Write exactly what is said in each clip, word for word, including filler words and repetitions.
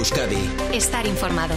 Euskadi. Estar informado.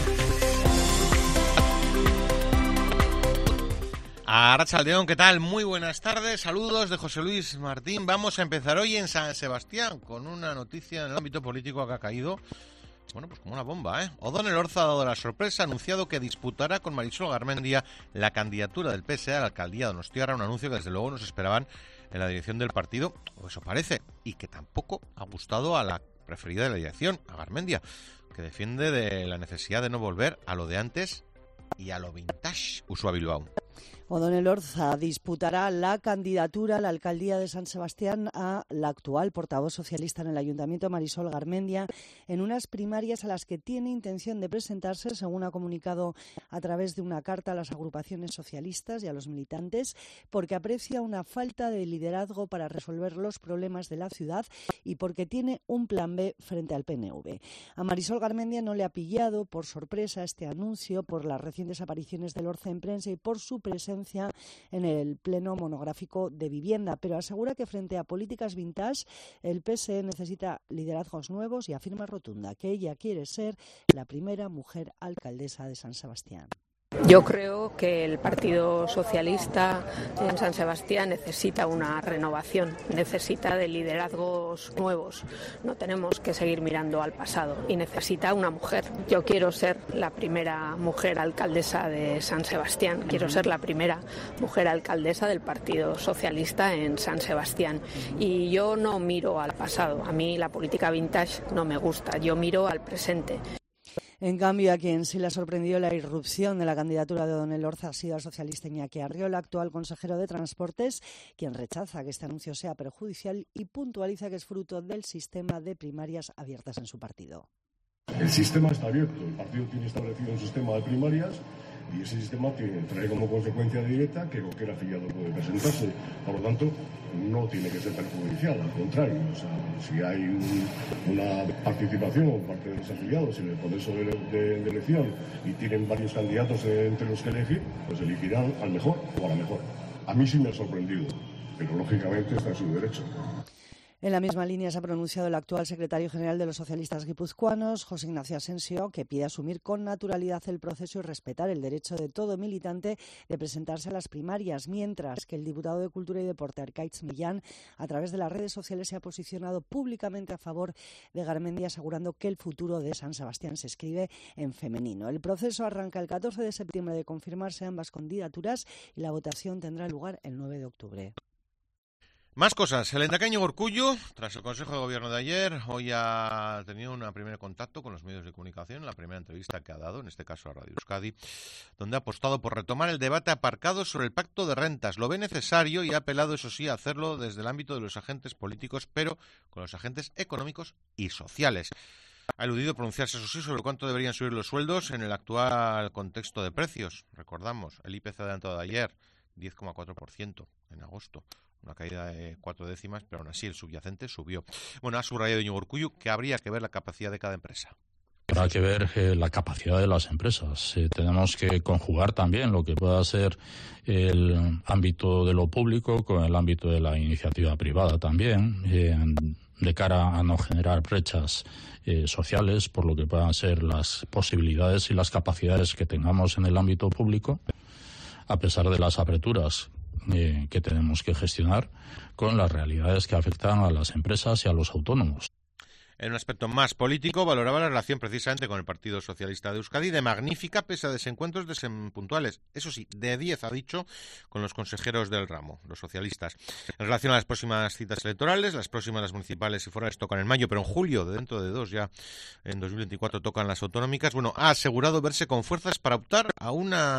Arratsaldeón, ¿qué tal? Muy buenas tardes, saludos de José Luis Martín. Vamos a empezar hoy en San Sebastián con una noticia en el ámbito político que ha caído, bueno, pues como una bomba, ¿eh? Odón Elorza ha dado la sorpresa, ha anunciado que disputará con Marisol Garmendia la candidatura del P S E a la alcaldía de Donostiarra, un anuncio que desde luego no se esperaban en la dirección del partido, o eso parece, y que tampoco ha gustado a la preferida de la dirección, a Garmendia, que defiende de la necesidad de no volver a lo de antes y a lo vintage, Uxue Bilbao. Odón Elorza disputará la candidatura a la alcaldía de San Sebastián a la actual portavoz socialista en el ayuntamiento, Marisol Garmendia, en unas primarias a las que tiene intención de presentarse, según ha comunicado a través de una carta a las agrupaciones socialistas y a los militantes, porque aprecia una falta de liderazgo para resolver los problemas de la ciudad y porque tiene un plan B frente al P N V. A Marisol Garmendia no le ha pillado por sorpresa este anuncio por las recientes apariciones de Elorza en prensa y por su presencia en el pleno monográfico de vivienda, pero asegura que frente a políticas vintage el P S E necesita liderazgos nuevos y afirma rotunda que ella quiere ser la primera mujer alcaldesa de San Sebastián. Yo creo que el Partido Socialista en San Sebastián necesita una renovación, necesita de liderazgos nuevos. No tenemos que seguir mirando al pasado y necesita una mujer. Yo quiero ser la primera mujer alcaldesa de San Sebastián, quiero ser la primera mujer alcaldesa del Partido Socialista en San Sebastián. Y yo no miro al pasado, a mí la política vintage no me gusta, yo miro al presente. En cambio, a quien sí le ha sorprendido la irrupción de la candidatura de Odón Elorza ha sido al socialista Iñaki Arriola, actual consejero de Transportes, quien rechaza que este anuncio sea perjudicial y puntualiza que es fruto del sistema de primarias abiertas en su partido. El sistema está abierto, el partido tiene establecido un sistema de primarias y ese sistema tiene, trae como consecuencia directa que cualquier afiliado puede presentarse. Por lo tanto, no tiene que ser perjudicial, al contrario. O sea, si hay un, una participación por parte de los afiliados en el proceso de, de, de elección y tienen varios candidatos entre los que elegir, pues elegirán al mejor o a la mejor. A mí sí me ha sorprendido, pero lógicamente está en su derecho. En la misma línea se ha pronunciado el actual secretario general de los socialistas guipuzcoanos, José Ignacio Asensio, que pide asumir con naturalidad el proceso y respetar el derecho de todo militante de presentarse a las primarias, mientras que el diputado de Cultura y Deporte, Arkaitz Millán, a través de las redes sociales se ha posicionado públicamente a favor de Garmendia, asegurando que el futuro de San Sebastián se escribe en femenino. El proceso arranca el catorce de septiembre de confirmarse ambas candidaturas y la votación tendrá lugar el nueve de octubre. Más cosas. El lehendakari Iñigo Urkullu, tras el Consejo de Gobierno de ayer, hoy ha tenido un primer contacto con los medios de comunicación, la primera entrevista que ha dado, en este caso a Radio Euskadi, donde ha apostado por retomar el debate aparcado sobre el pacto de rentas. Lo ve necesario y ha apelado, eso sí, a hacerlo desde el ámbito de los agentes políticos, pero con los agentes económicos y sociales. Ha eludido pronunciarse, eso sí, sobre cuánto deberían subir los sueldos en el actual contexto de precios. Recordamos, el I P C adelantado de ayer, diez coma cuatro por ciento en agosto. Una caída de cuatro décimas, pero aún así el subyacente subió. Bueno, ha subrayado Iñigo Urkullu que habría que ver la capacidad de cada empresa. Habrá que ver eh, la capacidad de las empresas. Eh, tenemos que conjugar también lo que pueda ser el ámbito de lo público con el ámbito de la iniciativa privada también, eh, de cara a no generar brechas eh, sociales, por lo que puedan ser las posibilidades y las capacidades que tengamos en el ámbito público, a pesar de las aperturas Eh, que tenemos que gestionar con las realidades que afectan a las empresas y a los autónomos. En un aspecto más político, valoraba la relación precisamente con el Partido Socialista de Euskadi de magnífica pese a desencuentros puntuales. Eso sí, de diez ha dicho con los consejeros del ramo, los socialistas. En relación a las próximas citas electorales, las próximas las municipales y forales tocan en mayo, pero en julio, de dentro de dos ya, en dos mil veinticuatro tocan las autonómicas. Bueno, ha asegurado verse con fuerzas para optar a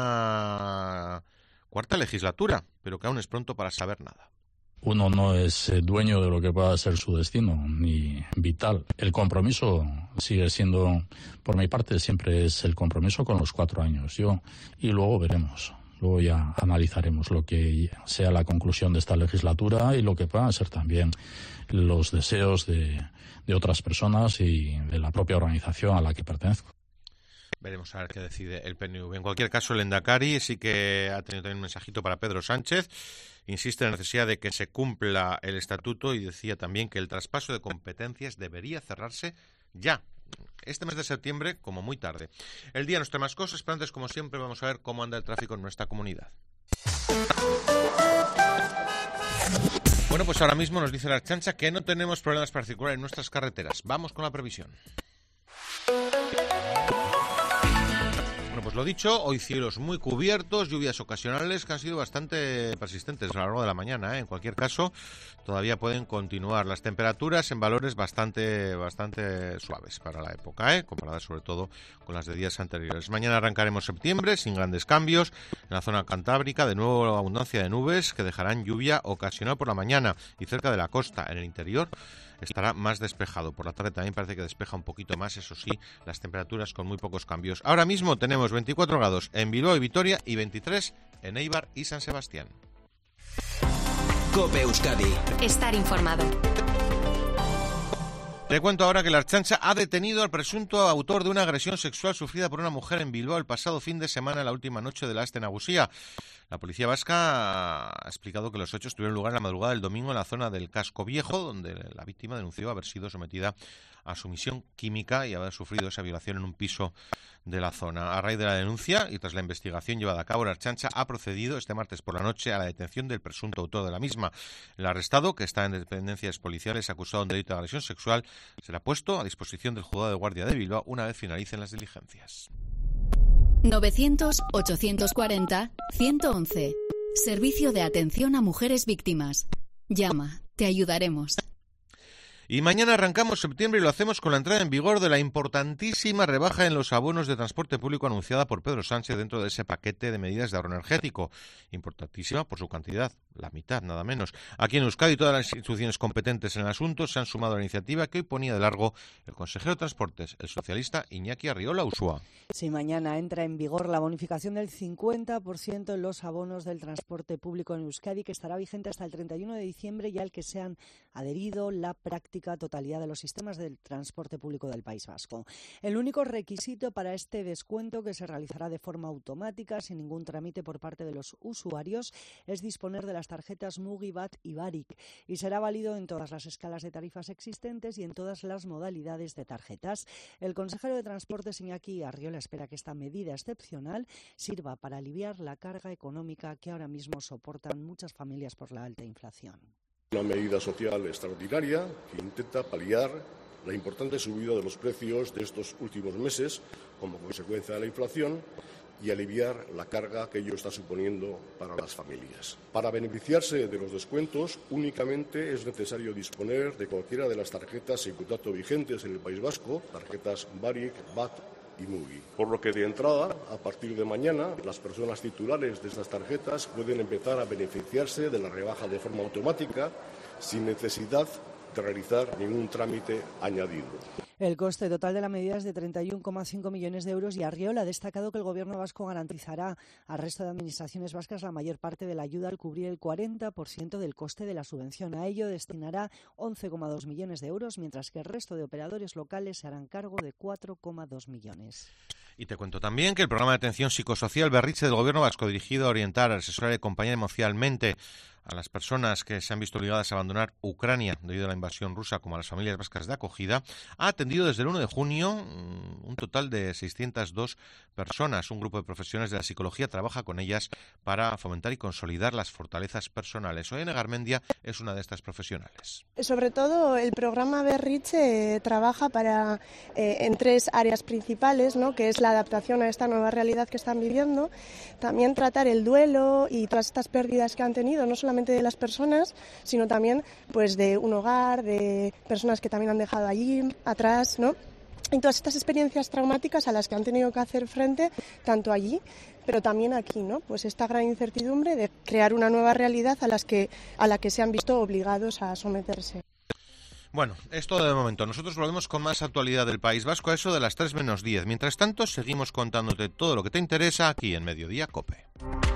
una cuarta legislatura, pero que aún es pronto para saber nada. Uno no es dueño de lo que pueda ser su destino, ni vital. El compromiso sigue siendo, por mi parte, siempre es el compromiso con los cuatro años. Yo y luego veremos. Luego ya analizaremos lo que sea la conclusión de esta legislatura y lo que puedan ser también los deseos de, de otras personas y de la propia organización a la que pertenezco. Veremos a ver qué decide el P N V. En cualquier caso, el lehendakari sí que ha tenido también un mensajito para Pedro Sánchez. Insiste en la necesidad de que se cumpla el estatuto y decía también que el traspaso de competencias debería cerrarse ya. este mes de septiembre como muy tarde. El día nos trae más cosas, pero antes, como siempre, vamos a ver cómo anda el tráfico en nuestra comunidad. Bueno, pues ahora mismo nos dice la Ertzaintza que no tenemos problemas para circular en nuestras carreteras. Vamos con la previsión. Bueno, pues lo dicho, hoy cielos muy cubiertos, lluvias ocasionales que han sido bastante persistentes a lo largo de la mañana, ¿eh? En cualquier caso, todavía pueden continuar las temperaturas en valores bastante bastante suaves para la época, ¿eh? Comparadas sobre todo con las de días anteriores. Mañana arrancaremos septiembre sin grandes cambios. En la zona cantábrica, de nuevo abundancia de nubes que dejarán lluvia ocasional por la mañana y cerca de la costa. En el interior estará más despejado. Por la tarde también parece que despeja un poquito más, eso sí, las temperaturas con muy pocos cambios. Ahora mismo tenemos veinticuatro grados en Bilbao y Vitoria y veintitrés en Eibar y San Sebastián. COPE Euskadi. Estar informado. Te cuento ahora que la Ertzaintza ha detenido al presunto autor de una agresión sexual sufrida por una mujer en Bilbao el pasado fin de semana, la última noche de la Aste Nagusía. La policía vasca ha explicado que los hechos tuvieron lugar en la madrugada del domingo en la zona del Casco Viejo, donde la víctima denunció haber sido sometida a sumisión química y haber sufrido esa violación en un piso de la zona. A raíz de la denuncia y tras la investigación llevada a cabo, la Ertzaintza ha procedido este martes por la noche a la detención del presunto autor de la misma. El arrestado, que está en dependencias policiales acusado de un delito de agresión sexual, será puesto a disposición del juzgado de guardia de Bilbao una vez finalicen las diligencias. novecientos ochocientos cuarenta ciento once. Servicio de atención a mujeres víctimas. Llama, te ayudaremos. Y mañana arrancamos septiembre y lo hacemos con la entrada en vigor de la importantísima rebaja en los abonos de transporte público anunciada por Pedro Sánchez dentro de ese paquete de medidas de ahorro energético. Importantísima por su cantidad, la mitad nada menos. Aquí en Euskadi todas las instituciones competentes en el asunto se han sumado a la iniciativa que hoy ponía de largo el consejero de Transportes, el socialista Iñaki Arriola Usua. Sí, mañana entra en vigor la bonificación del cincuenta por ciento en los abonos del transporte público en Euskadi, que estará vigente hasta el treinta y uno de diciembre y al que se han adherido la práctica totalidad de los sistemas del transporte público del País Vasco. El único requisito para este descuento, que se realizará de forma automática, sin ningún trámite por parte de los usuarios, es disponer de las tarjetas Mugi, B A T y Barik, y será válido en todas las escalas de tarifas existentes y en todas las modalidades de tarjetas. El consejero de Transportes, Iñaki Arriola, espera que esta medida excepcional sirva para aliviar la carga económica que ahora mismo soportan muchas familias por la alta inflación. Una medida social extraordinaria que intenta paliar la importante subida de los precios de estos últimos meses como consecuencia de la inflación y aliviar la carga que ello está suponiendo para las familias. Para beneficiarse de los descuentos únicamente es necesario disponer de cualquiera de las tarjetas en contacto vigentes en el País Vasco, tarjetas Barik, B A T y Mugi. Por lo que de entrada, a partir de mañana, las personas titulares de estas tarjetas pueden empezar a beneficiarse de la rebaja de forma automática sin necesidad de realizar ningún trámite añadido. El coste total de la medida es de treinta y uno coma cinco millones de euros y Arriola ha destacado que el Gobierno vasco garantizará al resto de administraciones vascas la mayor parte de la ayuda al cubrir el cuarenta por ciento del coste de la subvención. A ello destinará once coma dos millones de euros, mientras que el resto de operadores locales se harán cargo de cuatro coma dos millones. Y te cuento también que el programa de atención psicosocial Berritze del Gobierno vasco, dirigido a orientar, asesorar y acompañar emocionalmente a las personas que se han visto obligadas a abandonar Ucrania debido a la invasión rusa, como a las familias vascas de acogida, ha atendido desde el uno de junio un total de seiscientas dos personas. Un grupo de profesionales de la psicología trabaja con ellas para fomentar y consolidar las fortalezas personales. Oena Garmendia es una de estas profesionales. Sobre todo el programa Berritze trabaja para, eh, en tres áreas principales, ¿no?, que es la adaptación a esta nueva realidad que están viviendo, también tratar el duelo y todas estas pérdidas que han tenido, no solamente de las personas, sino también pues de un hogar, de personas que también han dejado allí atrás, ¿no? Y todas estas experiencias traumáticas a las que han tenido que hacer frente, tanto allí, pero también aquí, ¿no? Pues esta gran incertidumbre de crear una nueva realidad a las que a la que se han visto obligados a someterse. Bueno, es todo de momento. Nosotros volvemos con más actualidad del País Vasco a eso de las tres menos diez. Mientras tanto, seguimos contándote todo lo que te interesa aquí en Mediodía COPE.